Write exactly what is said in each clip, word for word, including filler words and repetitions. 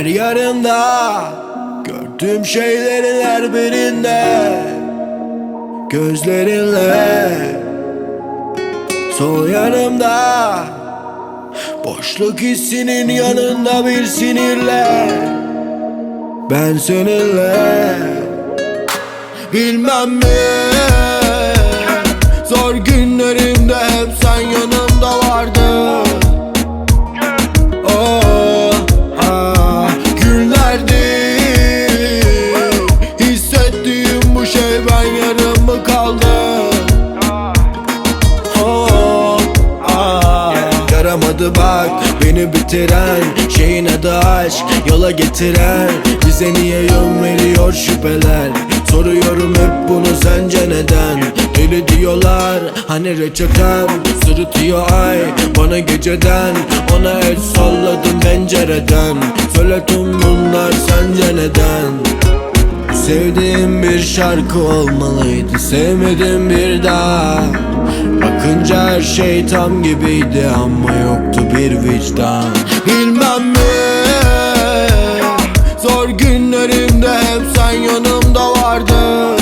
her yarında, gördüğüm şeylerin her birinde, gözlerinle sol yanımda, boşluk hissinin yanında bir sinirle, ben seninle. Bilmem mi, zor günlerimde hep sen yanımda vardın. Oh, ah, günlerdir hissettiğim bu şey, ben yarım mı kaldım? Oh, ah, yaramadı bak beni bitiren şeyin adı aşk, yola getiren bize niye yön veriyor şüpheler. Soruyorum hep bunu, sence neden? Deli diyorlar hani reçetem, sırıtıyor ay bana geceden. Ona el salladım pencereden, söyle tüm bunlar sence neden? Sevdiğim bir şarkı olmalıydı, sevmedim bir daha. Bakınca her şey tam gibiydi ama yoktu bir vicdan. Bilmem mi, zor günlerimde hep sen yanımda vardın.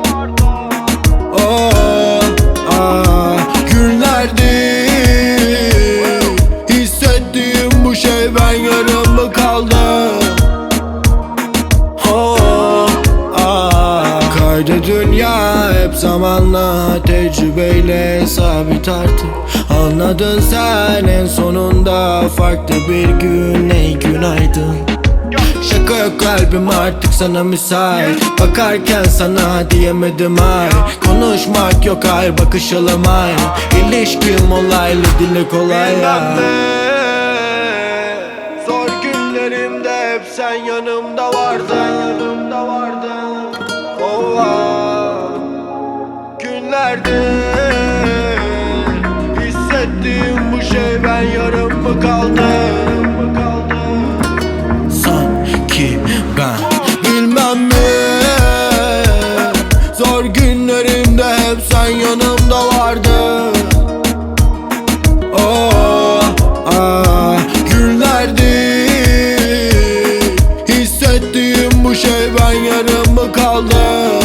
Oh, ah, günlerdir hissettiğim bu şey, ben yarım mı kaldım? Oh, ah, kaydı dünya hep zamanla, tecrübeyle sabit artık. Anladın sen en sonunda, farklı bir gün, ey günaydın. Şaka yok kalbim artık sana müsait, bakarken sana diyemedim ay. Konuşmak yok hayır, bakışalım ay. İlişkim olaylı, dile kolay ya. Zor günlerimde hep sen yanımda vardın, yanımda vardın. Oh, ah, günlerdir hissettiğim bu şey, ben yarım mı kaldım? Sanki ben bilmem mi, zor günlerimde hep sen yanımda vardın. Oh, ah, günlerdir hissettiğim bu şey, ben yarım mı kaldım?